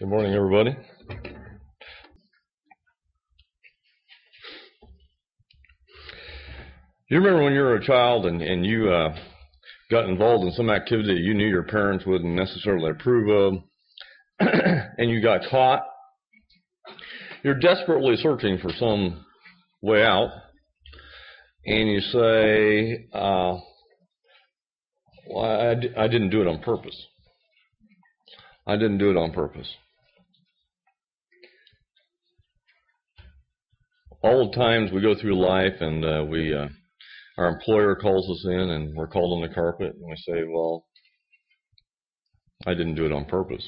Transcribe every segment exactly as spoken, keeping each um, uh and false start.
Good morning, everybody. You remember when you were a child and, and you uh, got involved in some activity that you knew your parents wouldn't necessarily approve of, and you got caught? You're desperately searching for some way out, and you say, uh, well, I, d- I didn't do it on purpose. I didn't do it on purpose. All the times we go through life and uh, we, uh, our employer calls us in and we're called on the carpet and we say, well, I didn't do it on purpose.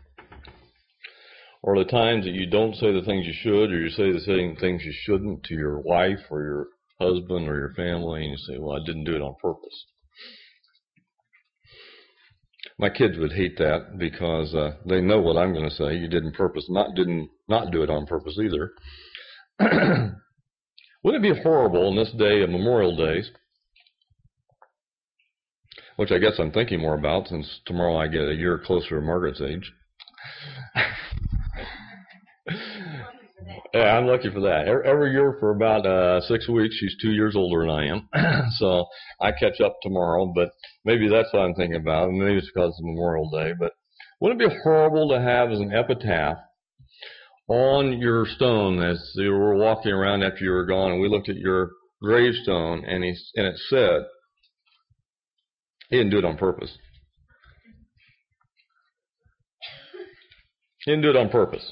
Or the times that you don't say the things you should, or you say the same things you shouldn't to your wife or your husband or your family, and you say, well, I didn't do it on purpose. My kids would hate that because uh, they know what I'm going to say. You didn't purpose, not didn't not do it on purpose either. Wouldn't it be horrible in this day of Memorial Days, which I guess I'm thinking more about since tomorrow I get a year closer to Margaret's age. Yeah, I'm lucky for that. Every year for about uh, six weeks, she's two years older than I am. So I catch up tomorrow, but maybe that's what I'm thinking about. Maybe it's because it's Memorial Day. But wouldn't it be horrible to have as an epitaph on your stone as you were walking around after you were gone, and we looked at your gravestone, and, he, and it said, he didn't do it on purpose. He didn't do it on purpose.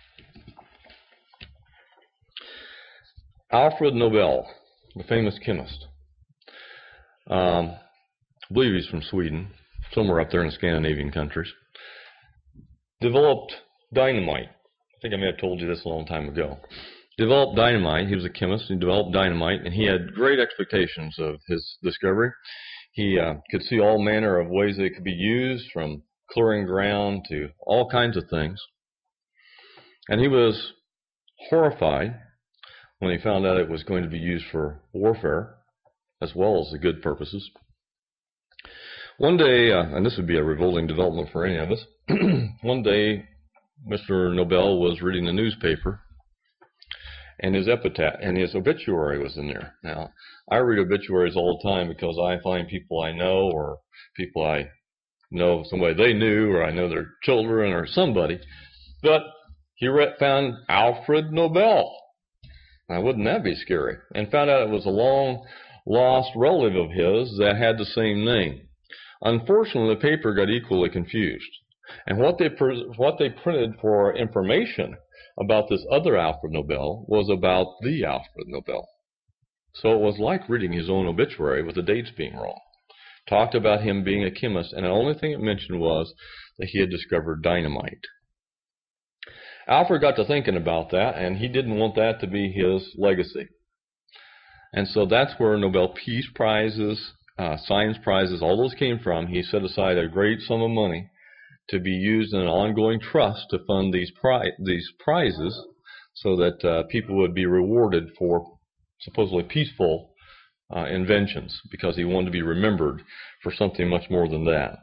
Alfred Nobel, the famous chemist, um, I believe he's from Sweden, somewhere up there in the Scandinavian countries, developed dynamite. I think I may have told you this a long time ago. Developed dynamite. He was a chemist. He developed dynamite, and he had great expectations of his discovery. He uh, could see all manner of ways that it could be used, from clearing ground to all kinds of things. And he was horrified when he found out it was going to be used for warfare as well as the good purposes. One day, uh, and this would be a revolting development for any of us, one day Mister Nobel was reading the newspaper, and his epitaph and his obituary was in there. Now, I read obituaries all the time because I find people I know, or people I know, somebody they knew, or I know their children or somebody. But he read, found Alfred Nobel. Now, wouldn't that be scary? And found out it was a long-lost relative of his that had the same name. Unfortunately, the paper got equally confused. And what they what they printed for information about this other Alfred Nobel was about the Alfred Nobel. So it was like reading his own obituary with the dates being wrong. Talked about him being a chemist, and the only thing it mentioned was that he had discovered dynamite. Alfred got to thinking about that, and he didn't want that to be his legacy. And so that's where Nobel Peace Prizes, uh, Science Prizes, all those came from. He set aside a great sum of money to be used in an ongoing trust to fund these pri- these prizes so that uh, people would be rewarded for supposedly peaceful uh, inventions, because he wanted to be remembered for something much more than that.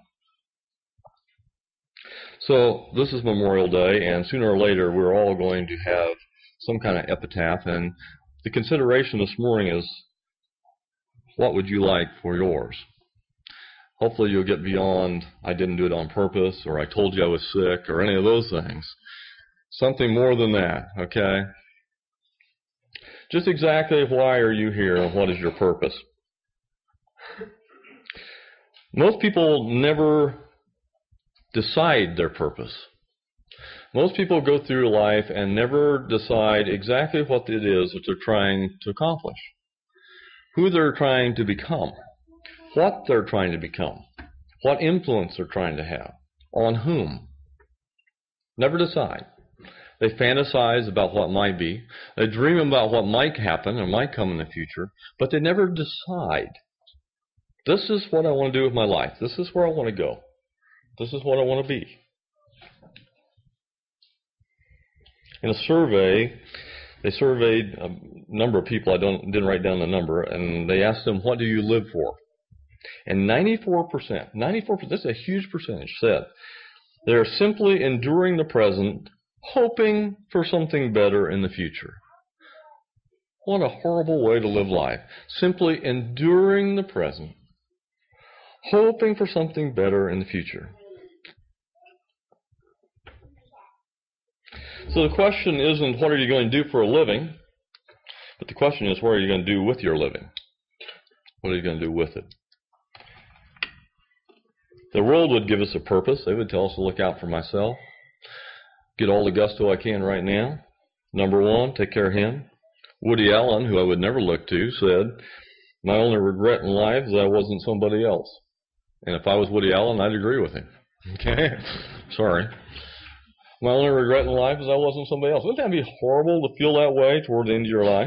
So this is Memorial Day, and sooner or later we're all going to have some kind of epitaph, and the consideration this morning is, what would you like for yours? Hopefully you'll get beyond, I didn't do it on purpose, or I told you I was sick, or any of those things. Something more than that, okay? Just exactly why are you here, and what is your purpose? Most people never decide their purpose. Most people go through life and never decide exactly what it is that they're trying to accomplish, who they're trying to become, what they're trying to become, what influence they're trying to have, on whom. Never decide. They fantasize about what might be. They dream about what might happen or might come in the future, but they never decide. This is what I want to do with my life. This is where I want to go. This is what I want to be. In a survey, they surveyed a number of people. I don't didn't write down the number, and they asked them, what do you live for? And ninety-four percent, ninety-four percent, this is a huge percentage, said They are simply enduring the present, hoping for something better in the future. What a horrible way to live life. Simply enduring the present, hoping for something better in the future. So the question isn't what are you going to do for a living, but the question is what are you going to do with your living? What are you going to do with it? The world would give us a purpose. They would tell us to look out for myself, get all the gusto I can right now. Number one, take care of him. Woody Allen, who I would never look to, said, my only regret in life is I wasn't somebody else. And if I was Woody Allen, I'd agree with him. Okay? Sorry. My only regret in life is I wasn't somebody else. Wouldn't that be horrible to feel that way toward the end of your life?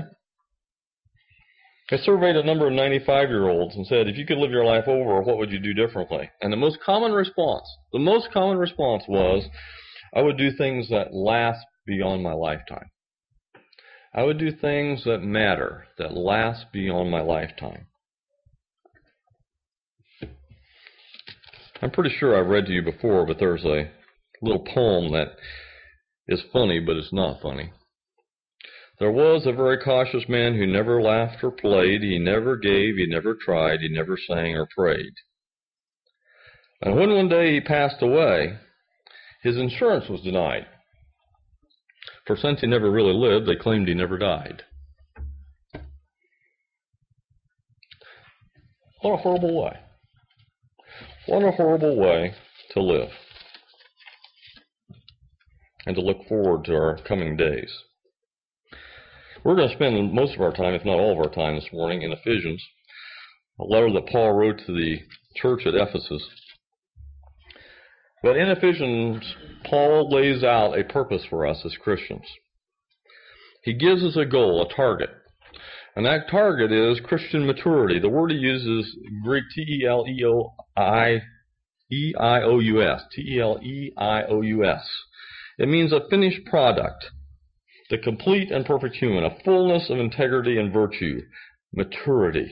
I surveyed a number of ninety-five-year-olds and said, if you could live your life over, what would you do differently? And the most common response, the most common response was, I would do things that last beyond my lifetime. I would do things that matter, that last beyond my lifetime. I'm pretty sure I've read to you before, but there's a little poem that is funny, but it's not funny. There was a very cautious man who never laughed or played. He never gave, he never tried, he never sang or prayed. And when one day he passed away, his insurance was denied. For since he never really lived, they claimed he never died. What a horrible way. What a horrible way to live. And to look forward to our coming days. We're going to spend most of our time, if not all of our time this morning, in Ephesians, a letter that Paul wrote to the church at Ephesus. But in Ephesians, Paul lays out a purpose for us as Christians. He gives us a goal, a target. And that target is Christian maturity. The word he uses, Greek T E L E O I E I O U S. T E L E I O U S. It means a finished product. The complete and perfect human, a fullness of integrity and virtue, maturity.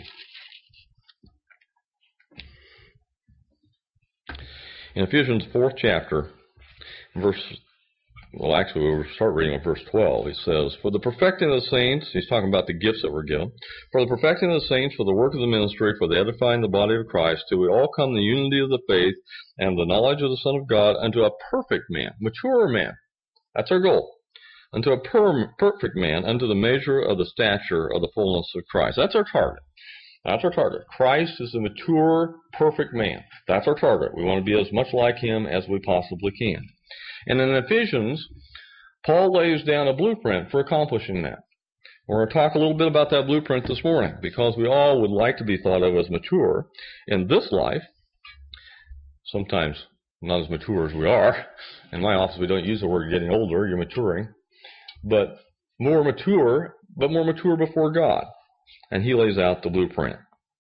In Ephesians fourth chapter, verse, well actually we'll start reading at verse twelve. He says, for the perfecting of the saints, he's talking about the gifts that were given, for the perfecting of the saints, for the work of the ministry, for the edifying the body of Christ, till we all come to the unity of the faith and the knowledge of the Son of God, unto a perfect man, mature man. That's our goal. Unto a per- perfect man, unto the measure of the stature of the fullness of Christ. That's our target. That's our target. Christ is the mature, perfect man. That's our target. We want to be as much like him as we possibly can. And in Ephesians, Paul lays down a blueprint for accomplishing that. We're going to talk a little bit about that blueprint this morning, because we all would like to be thought of as mature in this life. Sometimes not as mature as we are. In my office, we don't use the word getting older. You're maturing. But more mature, but more mature before God. And he lays out the blueprint.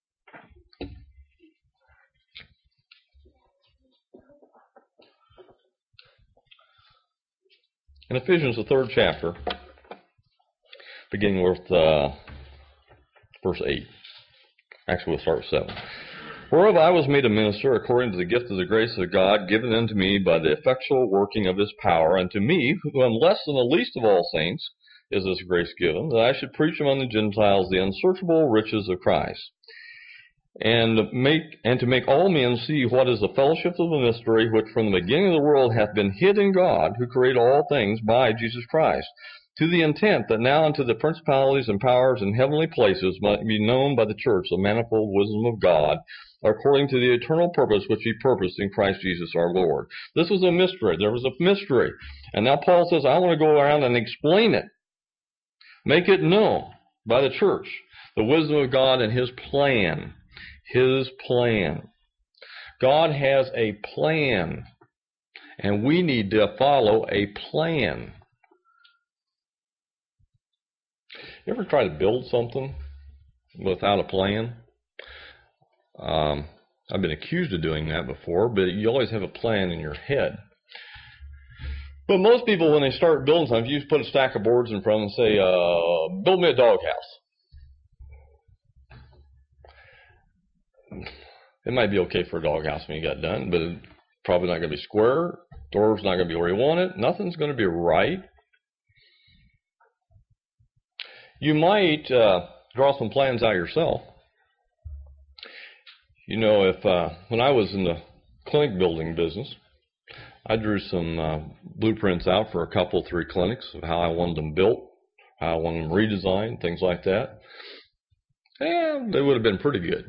In Ephesians, the third chapter, beginning with uh, verse eight. Actually, we'll start with seven. Whereof I was made a minister according to the gift of the grace of God given unto me by the effectual working of his power, and to me, who am less than the least of all saints, is this grace given, that I should preach among the Gentiles the unsearchable riches of Christ, and make and to make all men see what is the fellowship of the mystery, which from the beginning of the world hath been hid in God, who created all things by Jesus Christ, to the intent that now unto the principalities and powers in heavenly places might be known by the church the manifold wisdom of God, according to the eternal purpose which he purposed in Christ Jesus our Lord. This was a mystery. There was a mystery. And now Paul says, I want to go around and explain it. Make it known by the church. The wisdom of God and his plan. His plan. God has a plan. And we need to follow a plan. You ever try to build something without a plan? Um, I've been accused of doing that before, but you always have a plan in your head. But most people, when they start building something, you just put a stack of boards in front and say, uh, build me a doghouse. It might be okay for a doghouse when you got done, but probably not going to be square. Door's not going to be where you want it. Nothing's going to be right. You might uh, draw some plans out yourself. You know, if uh, when I was in the clinic building business, I drew some uh, blueprints out for a couple, three clinics of how I wanted them built, how I wanted them redesigned, things like that. And they would have been pretty good.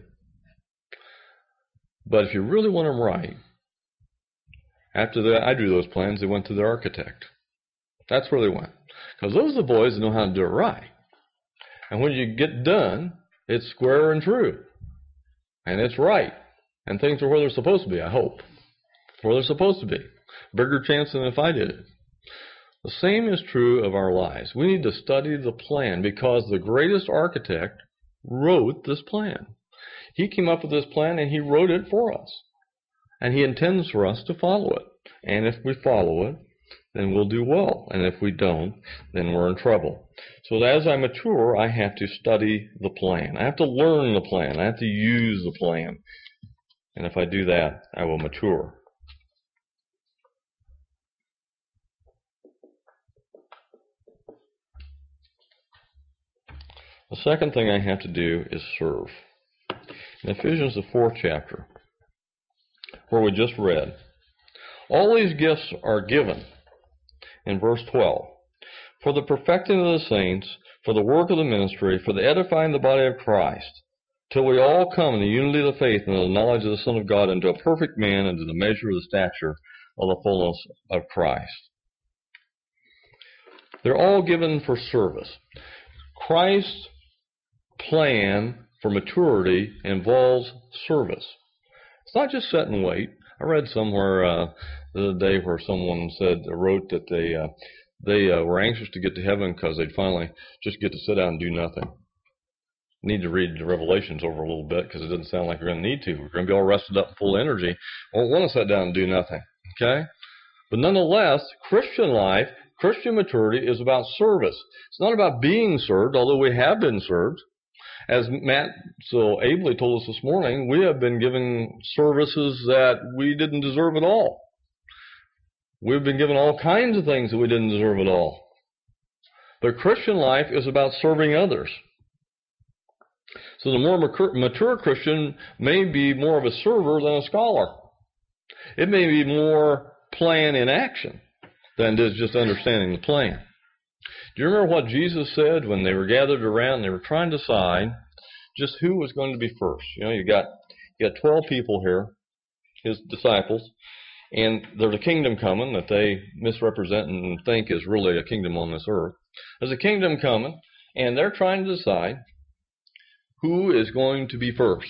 But if you really want them right, after that, I drew those plans, they went to the architect. That's where they went. Because those are the boys that know how to do it right. And when you get done, it's square and true. And it's right. And things are where they're supposed to be, I hope. Where they're supposed to be. Bigger chance than if I did it. The same is true of our lives. We need to study the plan because the greatest architect wrote this plan. He came up with this plan and he wrote it for us. And he intends for us to follow it. And if we follow it, then we'll do well. And if we don't, then we're in trouble. So as I mature, I have to study the plan. I have to learn the plan. I have to use the plan. And if I do that, I will mature. The second thing I have to do is serve. In Ephesians, the fourth chapter, where we just read, all these gifts are given, in verse twelve, for the perfecting of the saints, for the work of the ministry, for the edifying the body of Christ, till we all come in the unity of the faith and the knowledge of the Son of God, into a perfect man, into the measure of the stature of the fullness of Christ. They're all given for service. Christ's plan for maturity involves service. It's not just sit and wait. I read somewhere uh, the other day where someone said, wrote that they uh, they uh, were anxious to get to heaven because they'd finally just get to sit down and do nothing. Need to read the Revelations over a little bit because it doesn't sound like we're going to need to. We're going to be all rested up and full of energy. Won't want to sit down and do nothing. Okay? But nonetheless, Christian life, Christian maturity is about service. It's not about being served, although we have been served. As Matt so ably told us this morning, we have been given services that we didn't deserve at all. We've been given all kinds of things that we didn't deserve at all. But Christian life is about serving others. So the more mature Christian may be more of a server than a scholar. It may be more plan in action than it is just understanding the plan. Do you remember what Jesus said when they were gathered around and they were trying to decide just who was going to be first? You know, you got you got twelve people here, his disciples, and there's a kingdom coming that they misrepresent and think is really a kingdom on this earth. There's a kingdom coming, and they're trying to decide who is going to be first.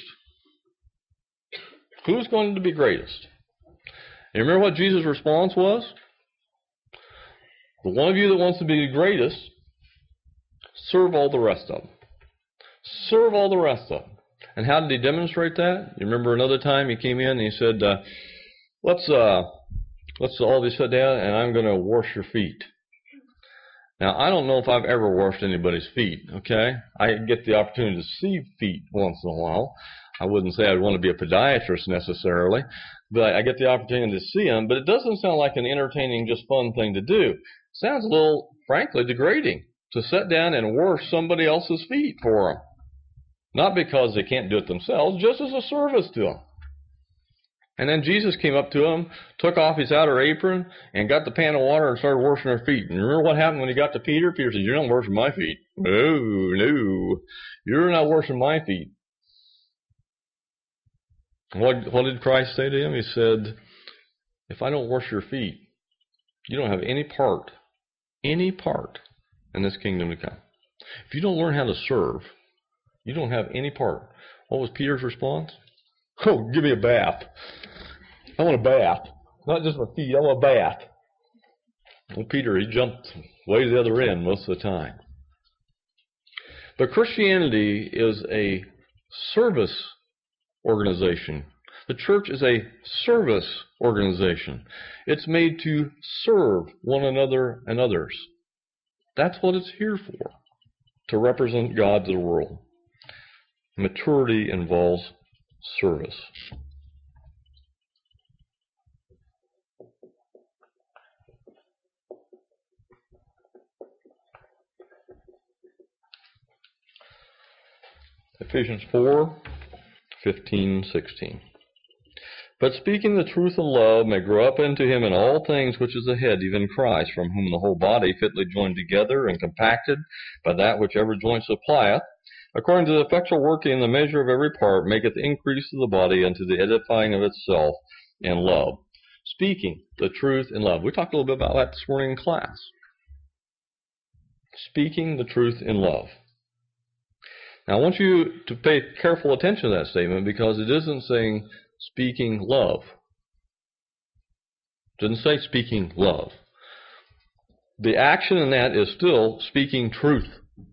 Who's going to be greatest? And remember what Jesus' response was? The one of you that wants to be the greatest, serve all the rest of them. Serve all the rest of them. And how did he demonstrate that? You remember another time he came in and he said, uh, let's uh, let's all be sit down and I'm going to wash your feet. Now, I don't know if I've ever washed anybody's feet, okay? I get the opportunity to see feet once in a while. I wouldn't say I'd want to be a podiatrist necessarily, but I get the opportunity to see them. But it doesn't sound like an entertaining, just fun thing to do. Sounds a little, frankly, degrading to sit down and wash somebody else's feet for them. Not because they can't do it themselves, just as a service to them. And then Jesus came up to them, took off his outer apron, and got the pan of water and started washing their feet. And remember what happened when he got to Peter? Peter said, you're not washing my feet. No, no, you're not washing my feet. What, what did Christ say to him? He said, if I don't wash your feet, you don't have any part, any part in this kingdom to come. If you don't learn how to serve, you don't have any part. What was Peter's response? Oh, give me a bath. I want a bath. Not just my feet, I want a bath. Well, Peter, he jumped way to the other end most of the time. But Christianity is a service organization. The church is a service organization. It's made to serve one another and others. That's what it's here for, to represent God to the world. Maturity involves service. Ephesians four, fifteen, sixteen. But speaking the truth in love may grow up into him in all things which is the head, even Christ, from whom the whole body, fitly joined together and compacted by that which every joint supplieth, according to the effectual working in the measure of every part, maketh increase of the body unto the edifying of itself in love. Speaking the truth in love. We talked a little bit about that this morning in class. Speaking the truth in love. Now I want you to pay careful attention to that statement, because it isn't saying speaking love. It doesn't say speaking love. The action in that is still speaking truth.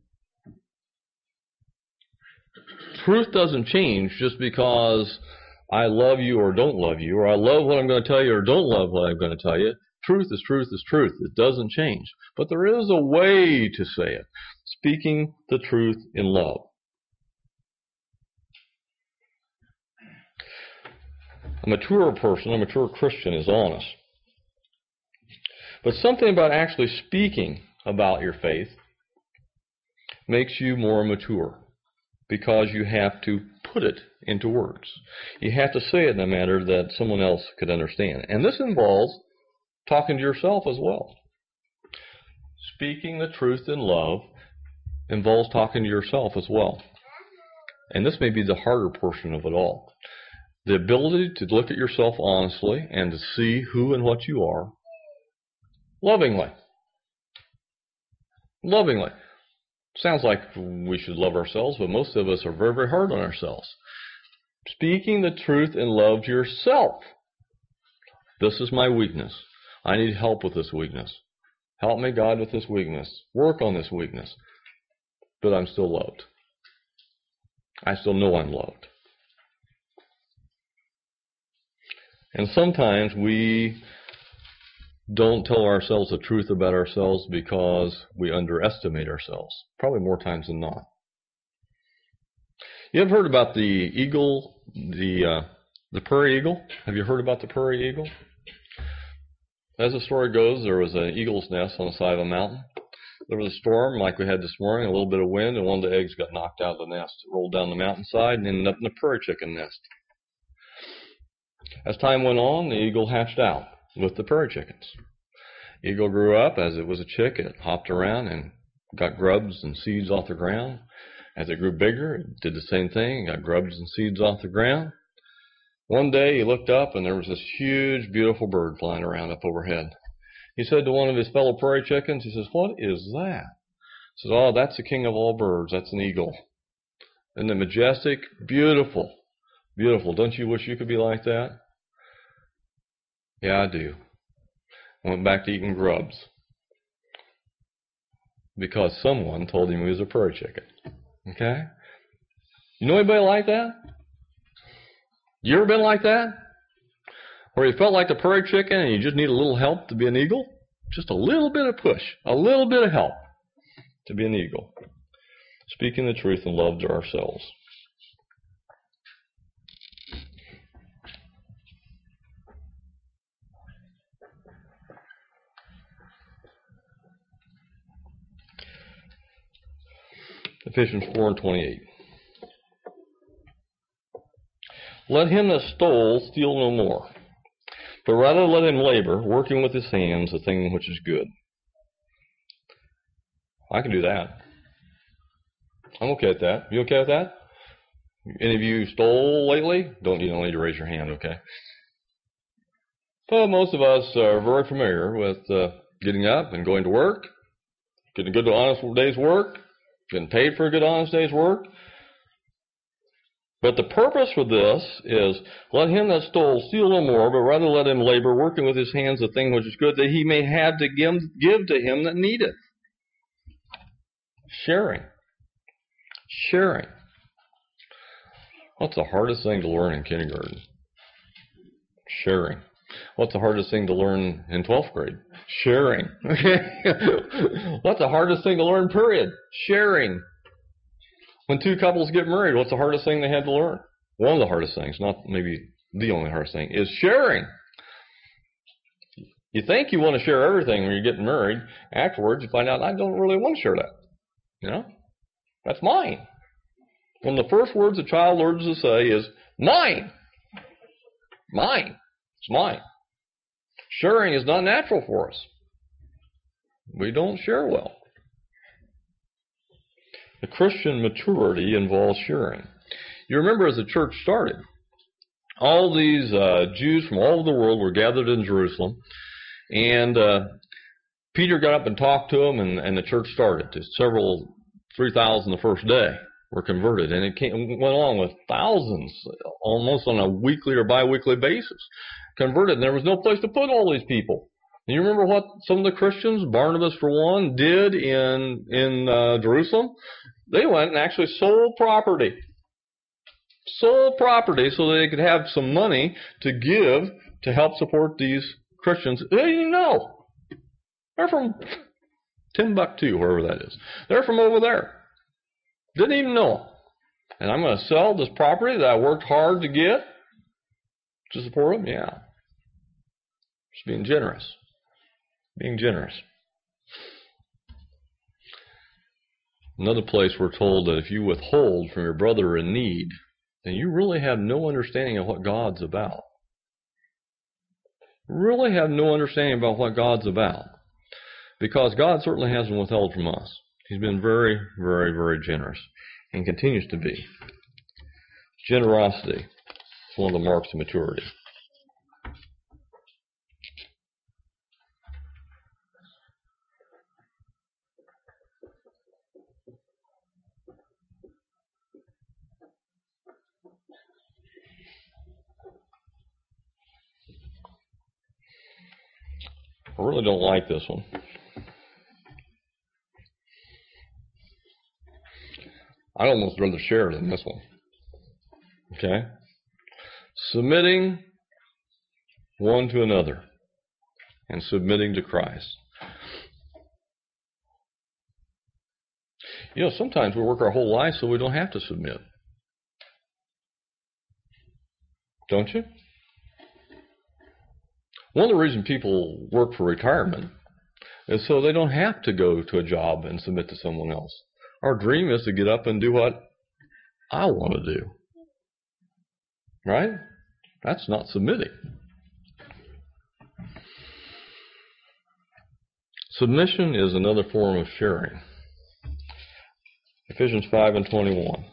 Truth doesn't change just because I love you or don't love you, or I love what I'm going to tell you or don't love what I'm going to tell you. Truth is truth is truth. It doesn't change. But there is a way to say it. Speaking the truth in love. A mature person, a mature Christian, is honest. But something about actually speaking about your faith makes you more mature, because you have to put it into words. You have to say it in a manner that someone else could understand. And this involves talking to yourself as well. Speaking the truth in love involves talking to yourself as well. And this may be the harder portion of it all. The ability to look at yourself honestly and to see who and what you are lovingly. Lovingly. Sounds like we should love ourselves, but most of us are very, very hard on ourselves. Speaking the truth in love to yourself. This is my weakness. I need help with this weakness. Help me, God, with this weakness. Work on this weakness. But I'm still loved. I still know I'm loved. And sometimes we don't tell ourselves the truth about ourselves because we underestimate ourselves. Probably more times than not. You ever heard about the eagle, the uh, the prairie eagle? Have you heard about the prairie eagle? As the story goes, there was an eagle's nest on the side of a mountain. There was a storm like we had this morning, a little bit of wind, and one of the eggs got knocked out of the nest. It rolled down the mountainside and ended up in the prairie chicken nest. As time went on, the eagle hatched out with the prairie chickens. Eagle grew up. As it was a chick, it hopped around and got grubs and seeds off the ground. As it grew bigger, it did the same thing, got grubs and seeds off the ground. One day he looked up and there was this huge, beautiful bird flying around up overhead. He said to one of his fellow prairie chickens, he says, "What is that?" He says, "Oh, that's the king of all birds. That's an eagle. Isn't it majestic? Beautiful. Beautiful. Don't you wish you could be like that?" "Yeah, I do." Went back to eating grubs. Because someone told him he was a prairie chicken. Okay? You know anybody like that? You ever been like that? Where you felt like the prairie chicken and you just need a little help to be an eagle? Just a little bit of push. A little bit of help to be an eagle. Speaking the truth in love to ourselves. Ephesians four and twenty-eight. Let him that stole steal no more, but rather let him labor, working with his hands the thing which is good. I can do that. I'm okay with that. You okay with that? Any of you stole lately? Don't you don't need to raise your hand, okay? But most of us are very familiar with uh, getting up and going to work, getting a good, honest day's work, getting paid for a good, honest day's work. But the purpose for this is, let him that stole steal no more, but rather let him labor, working with his hands the thing which is good, that he may have to give, give to him that needeth. Sharing. Sharing. What's the hardest thing to learn in kindergarten? Sharing. What's the hardest thing to learn in twelfth grade? Sharing. What's the hardest thing to learn, period? Sharing. When two couples get married, what's the hardest thing they had to learn? One of the hardest things, not maybe the only hardest thing, is sharing. You think you want to share everything when you're getting married. Afterwards, you find out, I don't really want to share that. You know? That's mine. One of the first words a child learns to say is, mine. Mine. It's mine. Sharing is not natural for us. We don't share well. The Christian maturity involves sharing. You remember as the church started, all these uh, Jews from all over the world were gathered in Jerusalem, and uh, Peter got up and talked to them, and, and the church started. To several, three thousand the first day were converted, and it came, went along with thousands, almost on a weekly or biweekly basis, converted. And there was no place to put all these people. And you remember what some of the Christians, Barnabas for one, did in in uh, Jerusalem? They went and actually sold property. Sold property so they could have some money to give to help support these Christians. They didn't even know. They're from Timbuktu, wherever that is. They're from over there. Didn't even know. And I'm going to sell this property that I worked hard to get to support them? Yeah. Just being generous. Being generous. Another place we're told that if you withhold from your brother in need, then you really have no understanding of what God's about. Really have no understanding about what God's about. Because God certainly hasn't withheld from us. He's been very, very, very generous and continues to be. Generosity is one of the marks of maturity. I really don't like this one. I'd almost rather share than this one. Okay? Submitting one to another and submitting to Christ. You know, sometimes we work our whole life so we don't have to submit. Don't you? One of the reasons people work for retirement is so they don't have to go to a job and submit to someone else. Our dream is to get up and do what I want to do. Right? That's not submitting. Submission is another form of sharing. Ephesians five and twenty-one.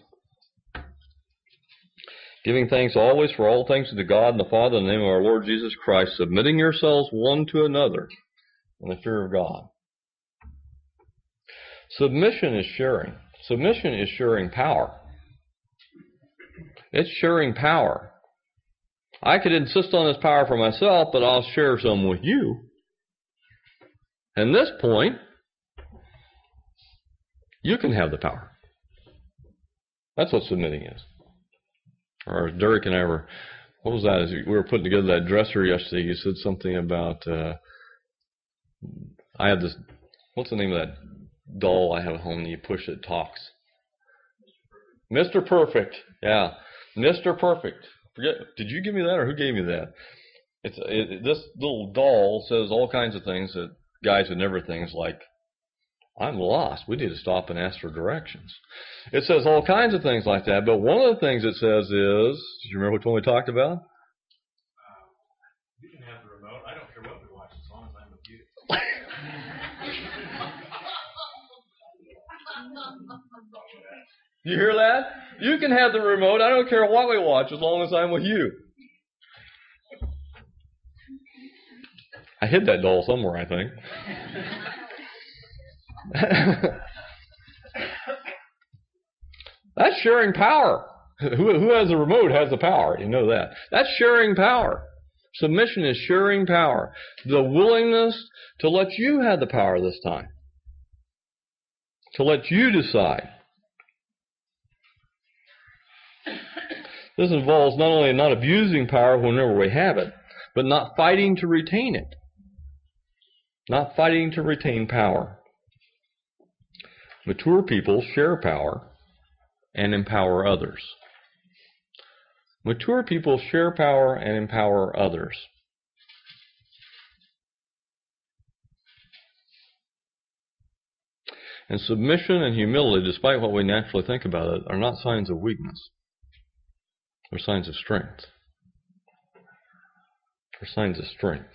Giving thanks always for all things to God and the Father in the name of our Lord Jesus Christ, submitting yourselves one to another in the fear of God. Submission is sharing. Submission is sharing power. It's sharing power. I could insist on this power for myself, but I'll share some with you. At this point, you can have the power. That's what submitting is. Or Derek and I were, what was that? As we were putting together that dresser yesterday, you said something about, uh, I had this, what's the name of that doll I have at home that you push it talks? Mister Perfect. Yeah. Mister Perfect. Forget, did you give me that or who gave me that? It's it, this little doll says all kinds of things that guys would never things like, I'm lost. We need to stop and ask for directions. It says all kinds of things like that, but one of the things it says is, do you remember which one we talked about? Uh, you can have the remote. I don't care what we watch as long as I'm with you. You hear that? You can have the remote. I don't care what we watch as long as I'm with you. I hid that doll somewhere, I think. That's sharing power. Who, who has the remote has the power. You know that. That's sharing power. Submission is sharing power. The willingness to let you have the power this time. To let you decide. This involves not only not abusing power whenever we have it, but not fighting to retain it. Not fighting to retain power. Mature people share power and empower others. Mature people share power and empower others. And submission and humility, despite what we naturally think about it, are not signs of weakness. They're signs of strength. They're signs of strength.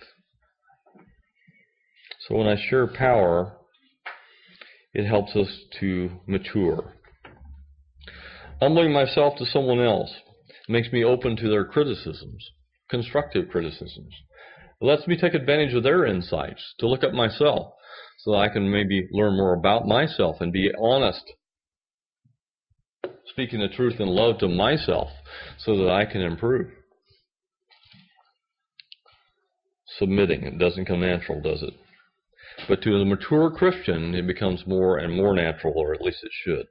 So when I share power, it helps us to mature. Humbling myself to someone else makes me open to their criticisms, constructive criticisms. It lets me take advantage of their insights to look at myself so that I can maybe learn more about myself and be honest, speaking the truth in love to myself so that I can improve. Submitting, it doesn't come natural, does it? But to the mature Christian, it becomes more and more natural, or at least it should.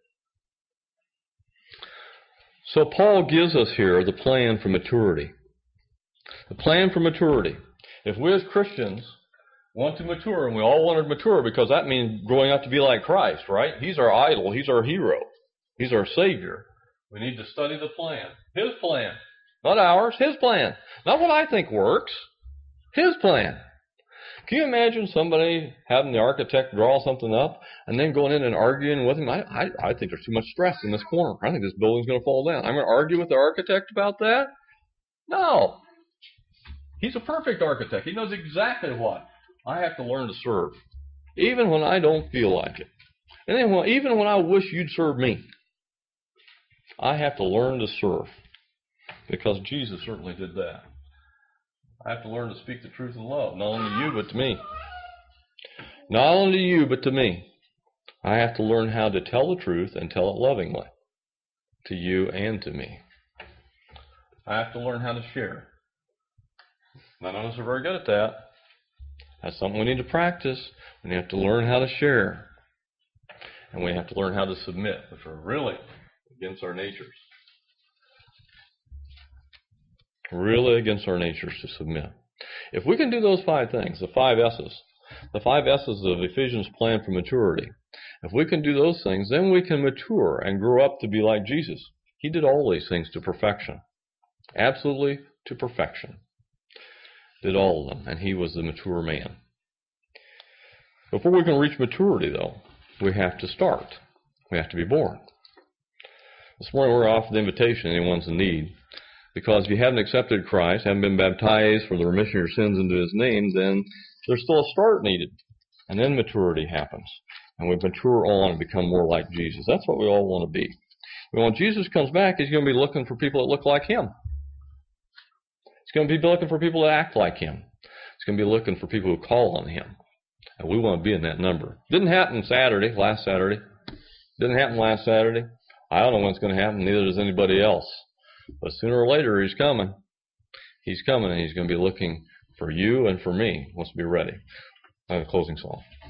So Paul gives us here the plan for maturity. The plan for maturity. If we as Christians want to mature, and we all want to mature because that means growing up to be like Christ, right? He's our idol. He's our hero. He's our Savior. We need to study the plan. His plan. Not ours. His plan. Not what I think works. His plan. Can you imagine somebody having the architect draw something up and then going in and arguing with him? I, I, I think there's too much stress in this corner. I think this building's going to fall down. I'm going to argue with the architect about that? No. He's a perfect architect. He knows exactly what. I have to learn to serve, even when I don't feel like it. And then when, even when I wish you'd serve me, I have to learn to serve, because Jesus certainly did that. I have to learn to speak the truth in love, not only to you, but to me. Not only to you, but to me. I have to learn how to tell the truth and tell it lovingly, to you and to me. I have to learn how to share. None of us are very good at that. That's something we need to practice. We have to learn how to share. And we have to learn how to submit, which are really against our natures. Really against our natures to submit. If we can do those five things, the five S's, the five S's of Ephesians' plan for maturity, if we can do those things, then we can mature and grow up to be like Jesus. He did all these things to perfection. Absolutely to perfection. Did all of them, and he was the mature man. Before we can reach maturity, though, we have to start. We have to be born. This morning we're offered the invitation, anyone's in need. Because if you haven't accepted Christ, haven't been baptized for the remission of your sins into his name, then there's still a start needed. And then maturity happens. And we mature on and become more like Jesus. That's what we all want to be. But when Jesus comes back, he's going to be looking for people that look like him. He's going to be looking for people that act like him. He's going to be looking for people who call on him. And we want to be in that number. Didn't happen Saturday, last Saturday. Didn't happen last Saturday. I don't know when it's going to happen. Neither does anybody else. But sooner or later, he's coming. He's coming, and he's going to be looking for you and for me. He wants to be ready. I have a closing song.